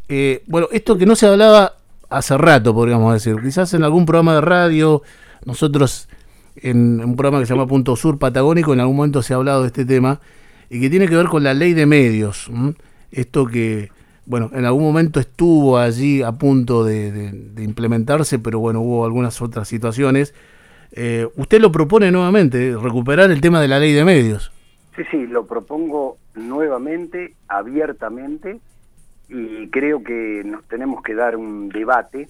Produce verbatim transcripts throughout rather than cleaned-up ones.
eh, bueno, esto que no se hablaba hace rato, podríamos decir, quizás en algún programa de radio, nosotros en un programa que se llama Punto Sur Patagónico, en algún momento se ha hablado de este tema, y que tiene que ver con la ley de medios, ¿m? Esto que, bueno, en algún momento estuvo allí a punto de, de, de implementarse, pero bueno, hubo algunas otras situaciones. Eh, usted lo propone nuevamente, recuperar el tema de la ley de medios. Sí, sí, lo propongo nuevamente, abiertamente, y creo que nos tenemos que dar un debate,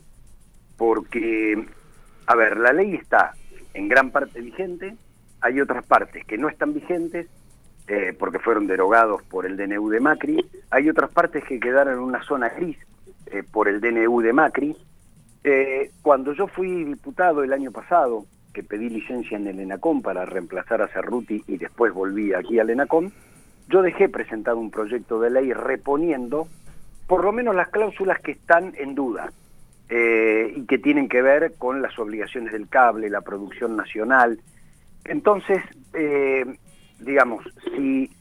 porque, a ver, la ley está en gran parte vigente, hay otras partes que no están vigentes, eh, porque fueron derogados por el D N U de Macri, hay otras partes que quedaron en una zona gris eh, por el D N U de Macri. Eh, cuando yo fui diputado el año pasado, que pedí licencia en el ENACOM para reemplazar a Cerruti y después volví aquí al ENACOM, yo dejé presentado un proyecto de ley reponiendo por lo menos las cláusulas que están en duda eh, y que tienen que ver con las obligaciones del cable, la producción nacional. Entonces, eh, digamos, si,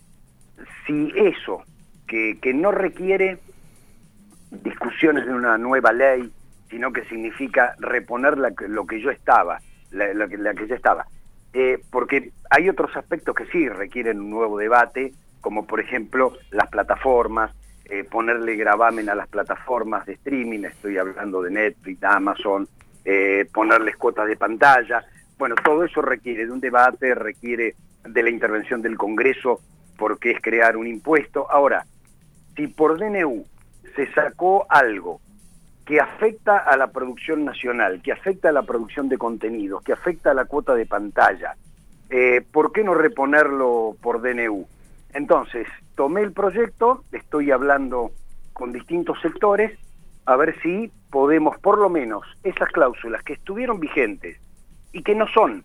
si eso, que, que no requiere discusiones de una nueva ley, sino que significa reponer la, lo que yo estaba, la, la, la que ya estaba, eh, porque hay otros aspectos que sí requieren un nuevo debate, como por ejemplo las plataformas, eh, ponerle gravamen a las plataformas de streaming, estoy hablando de Netflix, Amazon, eh, ponerles cuotas de pantalla. Bueno, todo eso requiere de un debate, requiere de la intervención del Congreso, porque es crear un impuesto. Ahora, si por D N U se sacó algo que afecta a la producción nacional, que afecta a la producción de contenidos, que afecta a la cuota de pantalla, eh, ¿por qué no reponerlo por D N U? Entonces, tomé el proyecto, estoy hablando con distintos sectores, a ver si podemos, por lo menos, esas cláusulas que estuvieron vigentes y que no son,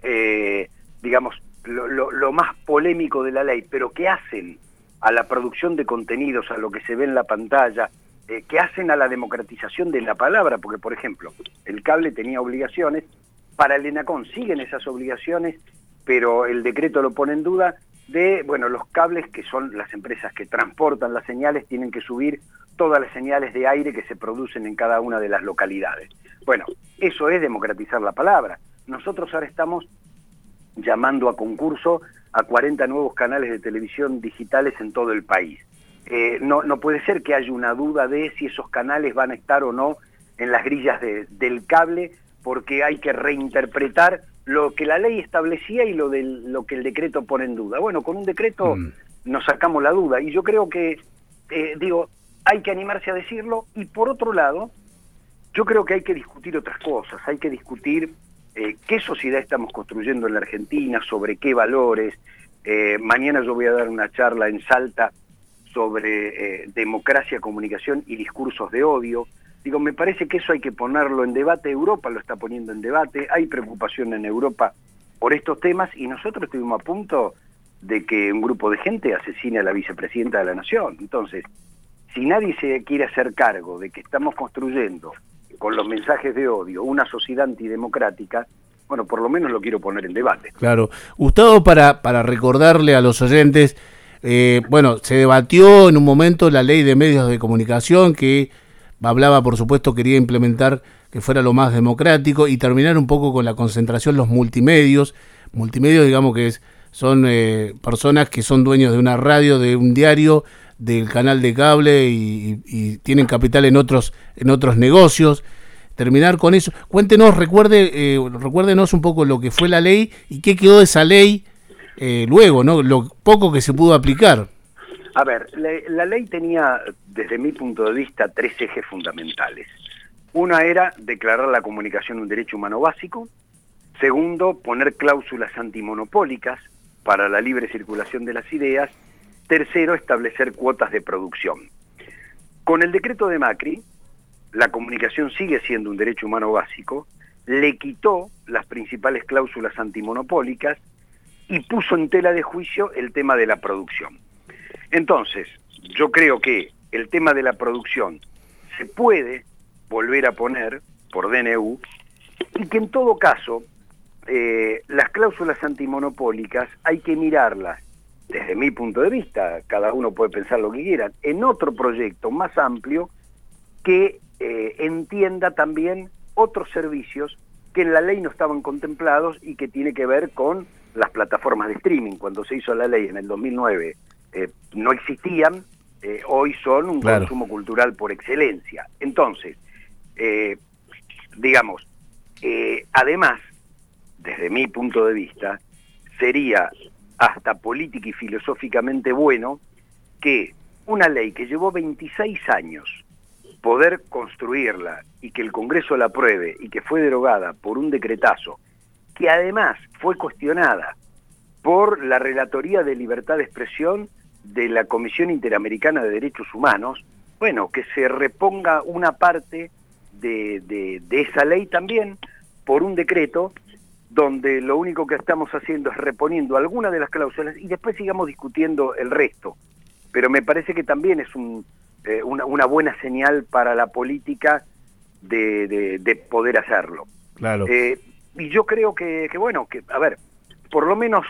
eh, digamos, lo, lo, lo más polémico de la ley, pero que hacen a la producción de contenidos, a lo que se ve en la pantalla, eh, que hacen a la democratización de la palabra, porque, por ejemplo, el cable tenía obligaciones, para el ENACOM siguen esas obligaciones, pero el decreto lo pone en duda, de, bueno, los cables, que son las empresas que transportan las señales, tienen que subir todas las señales de aire que se producen en cada una de las localidades. Bueno, eso es democratizar la palabra. Nosotros ahora estamos llamando a concurso a cuarenta nuevos canales de televisión digitales en todo el país. Eh, no, no puede ser que haya una duda de si esos canales van a estar o no en las grillas de, del cable, porque hay que reinterpretar lo que la ley establecía y lo, del, lo que el decreto pone en duda. Bueno, con un decreto mm. nos sacamos la duda, y yo creo que, eh, digo, hay que animarse a decirlo, y por otro lado, yo creo que hay que discutir otras cosas, hay que discutir eh, qué sociedad estamos construyendo en la Argentina, sobre qué valores. Eh, mañana yo voy a dar una charla en Salta sobre eh, democracia, comunicación y discursos de odio. Digo, me parece que eso hay que ponerlo en debate. Europa lo está poniendo en debate, hay preocupación en Europa por estos temas, y nosotros estuvimos a punto de que un grupo de gente asesine a la vicepresidenta de la Nación. Entonces, si nadie se quiere hacer cargo de que estamos construyendo, con los mensajes de odio, una sociedad antidemocrática, bueno, por lo menos lo quiero poner en debate. Claro. Gustavo, para, para recordarle a los oyentes, eh, bueno, se debatió en un momento la ley de medios de comunicación, que hablaba, por supuesto, quería implementar que fuera lo más democrático y terminar un poco con la concentración, los multimedios. Multimedios, digamos que es, son eh, personas que son dueños de una radio, de un diario, del canal de cable y, y, y tienen capital en otros en otros negocios. Terminar con eso. Cuéntenos, recuerde, eh, recuérdenos un poco lo que fue la ley y qué quedó de esa ley eh, luego, ¿no? Lo poco que se pudo aplicar. A ver, la, la ley tenía, desde mi punto de vista, tres ejes fundamentales. Una era declarar la comunicación un derecho humano básico. Segundo, poner cláusulas antimonopólicas para la libre circulación de las ideas. Tercero, establecer cuotas de producción. Con el decreto de Macri, la comunicación sigue siendo un derecho humano básico, le quitó las principales cláusulas antimonopólicas y puso en tela de juicio el tema de la producción. Entonces, yo creo que el tema de la producción se puede volver a poner por D N U, y que en todo caso eh, las cláusulas antimonopólicas hay que mirarlas, desde mi punto de vista, cada uno puede pensar lo que quiera, en otro proyecto más amplio, que eh, entienda también otros servicios que en la ley no estaban contemplados y que tiene que ver con las plataformas de streaming. Cuando se hizo la ley en el dos mil nueve eh, no existían, eh, hoy son un claro. consumo cultural por excelencia. Entonces, eh, digamos, eh, además, desde mi punto de vista, sería hasta política y filosóficamente bueno que una ley que llevó veintiséis años poder construirla y que el Congreso la apruebe y que fue derogada por un decretazo, que además fue cuestionada por la Relatoría de Libertad de Expresión de la Comisión Interamericana de Derechos Humanos, bueno, que se reponga una parte de, de, de esa ley también por un decreto donde lo único que estamos haciendo es reponiendo algunas de las cláusulas y después sigamos discutiendo el resto. Pero me parece que también es un, eh, una, una buena señal para la política de, de, de poder hacerlo. Claro. Eh, y yo creo que, que, bueno, que, a ver, por lo menos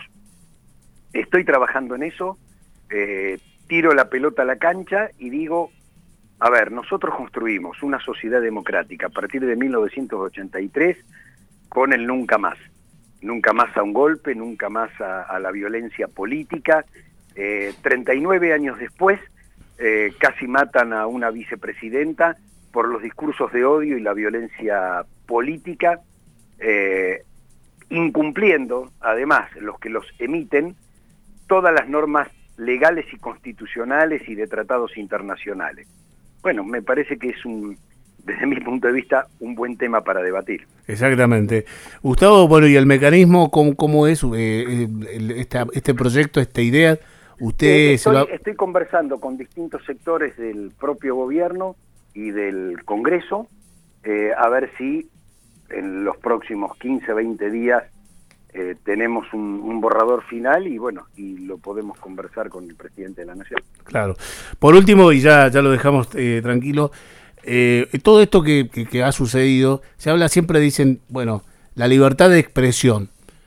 estoy trabajando en eso, eh, tiro la pelota a la cancha y digo, a ver, nosotros construimos una sociedad democrática a partir de mil novecientos ochenta y tres con el nunca más. Nunca más a un golpe, nunca más a, a la violencia política. Eh, treinta y nueve años después, eh, casi matan a una vicepresidenta por los discursos de odio y la violencia política, eh, incumpliendo, además, los que los emiten, todas las normas legales y constitucionales y de tratados internacionales. Bueno, me parece que es un, desde mi punto de vista, un buen tema para debatir. Exactamente. Gustavo, bueno, ¿y el mecanismo cómo, cómo es eh, el, esta, este proyecto, esta idea? Usted eh, estoy, se va... estoy conversando con distintos sectores del propio gobierno y del Congreso, eh, a ver si en los próximos quince, veinte días eh, tenemos un, un borrador final y bueno, y lo podemos conversar con el presidente de la Nación. Claro. Por último, y ya, ya lo dejamos eh, tranquilo, eh, todo esto que, que, que ha sucedido, se habla siempre, dicen, bueno, la libertad de expresión,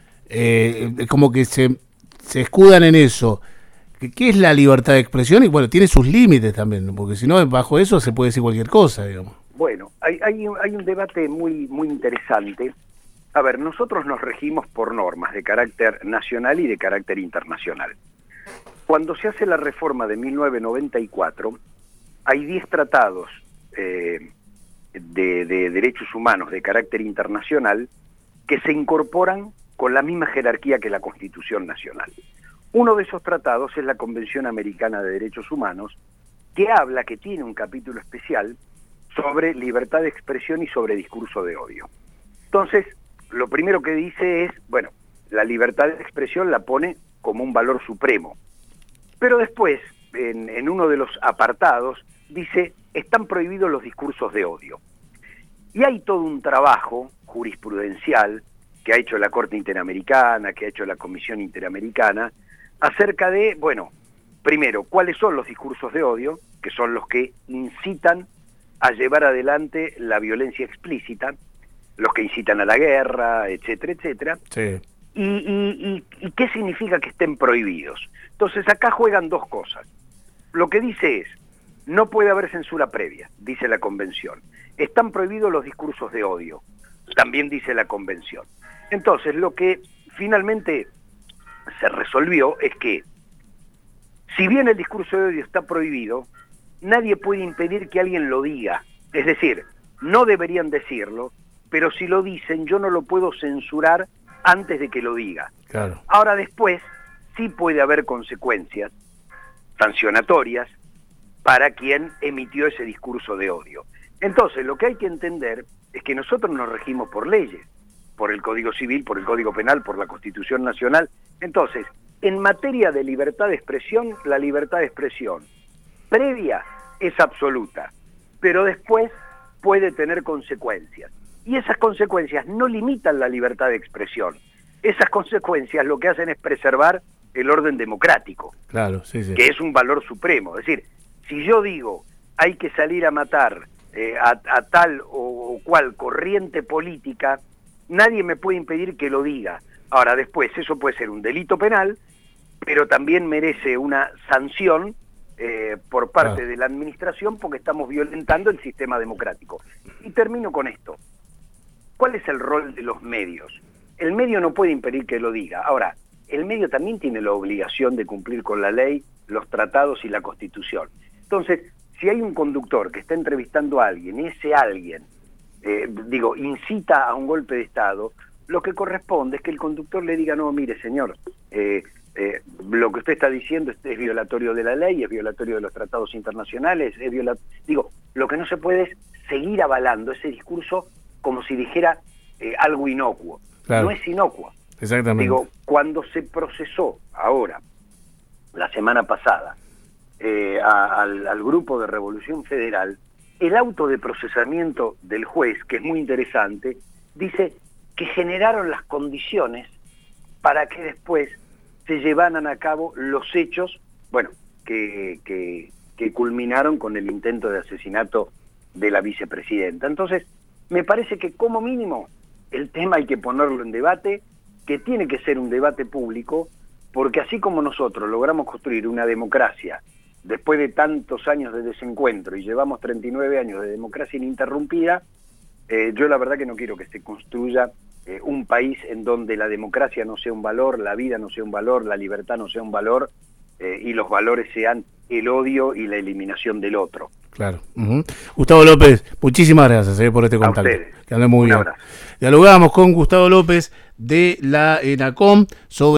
eh, como que se, se escudan en eso. ¿Qué es la libertad de expresión? Y bueno, tiene sus límites también, ¿no? Porque si no, bajo eso se puede decir cualquier cosa, digamos. Bueno, hay, hay, hay un debate muy, muy interesante. A ver, nosotros nos regimos por normas de carácter nacional y de carácter internacional. Cuando se hace la reforma de mil novecientos noventa y cuatro, hay diez tratados eh, de, de derechos humanos de carácter internacional que se incorporan con la misma jerarquía que la Constitución Nacional. Uno de esos tratados es la Convención Americana de Derechos Humanos, que habla, que tiene un capítulo especial sobre libertad de expresión y sobre discurso de odio. Entonces, lo primero que dice es, bueno, la libertad de expresión la pone como un valor supremo. Pero después, en, en uno de los apartados, dice, están prohibidos los discursos de odio. Y hay todo un trabajo jurisprudencial que ha hecho la Corte Interamericana, que ha hecho la Comisión Interamericana, acerca de, bueno, primero, cuáles son los discursos de odio, que son los que incitan a llevar adelante la violencia explícita, los que incitan a la guerra, etcétera, etcétera. Sí. Y, y, y, y qué significa que estén prohibidos. Entonces acá juegan dos cosas. Lo que dice es, no puede haber censura previa, dice la Convención. Están prohibidos los discursos de odio, también dice la Convención. Entonces lo que finalmente se resolvió es que, si bien el discurso de odio está prohibido, nadie puede impedir que alguien lo diga. Es decir, no deberían decirlo, pero si lo dicen, yo no lo puedo censurar antes de que lo diga. Claro. Ahora después, sí puede haber consecuencias sancionatorias para quien emitió ese discurso de odio. Entonces, lo que hay que entender es que nosotros nos regimos por leyes, por el Código Civil, por el Código Penal, por la Constitución Nacional. Entonces, en materia de libertad de expresión, la libertad de expresión previa es absoluta, pero después puede tener consecuencias. Y esas consecuencias no limitan la libertad de expresión. Esas consecuencias lo que hacen es preservar el orden democrático, claro, sí, sí. que es un valor supremo. Es decir, si yo digo hay que salir a matar eh, a, a tal o, o cual corriente política, nadie me puede impedir que lo diga. Ahora, después, eso puede ser un delito penal, pero también merece una sanción eh, por parte claro. de la administración porque estamos violentando el sistema democrático. Y termino con esto. ¿Cuál es el rol de los medios? El medio no puede impedir que lo diga. Ahora, el medio también tiene la obligación de cumplir con la ley, los tratados y la Constitución. Entonces, si hay un conductor que está entrevistando a alguien, y ese alguien, eh, digo, incita a un golpe de Estado, lo que corresponde es que el conductor le diga, no, mire, señor, eh, eh, lo que usted está diciendo es, es violatorio de la ley, es violatorio de los tratados internacionales, es viola... digo, lo que no se puede es seguir avalando ese discurso como si dijera eh, algo inocuo. Claro. No es inocuo. Exactamente. Digo, cuando se procesó ahora, la semana pasada, eh, a, al, al grupo de Revolución Federal, el auto de procesamiento del juez, que es muy interesante, dice que generaron las condiciones para que después se llevaran a cabo los hechos, bueno, que, que, que culminaron con el intento de asesinato de la vicepresidenta. Entonces, me parece que como mínimo el tema hay que ponerlo en debate, que tiene que ser un debate público, porque así como nosotros logramos construir una democracia después de tantos años de desencuentro y llevamos treinta y nueve años de democracia ininterrumpida, eh, yo la verdad que no quiero que se construya eh, un país en donde la democracia no sea un valor, la vida no sea un valor, la libertad no sea un valor, eh, y los valores sean el odio y la eliminación del otro. Claro. Uh-huh. Gustavo López, muchísimas gracias eh, por este contacto. Que ande muy bien. Dialogamos con Gustavo López de la ENACOM sobre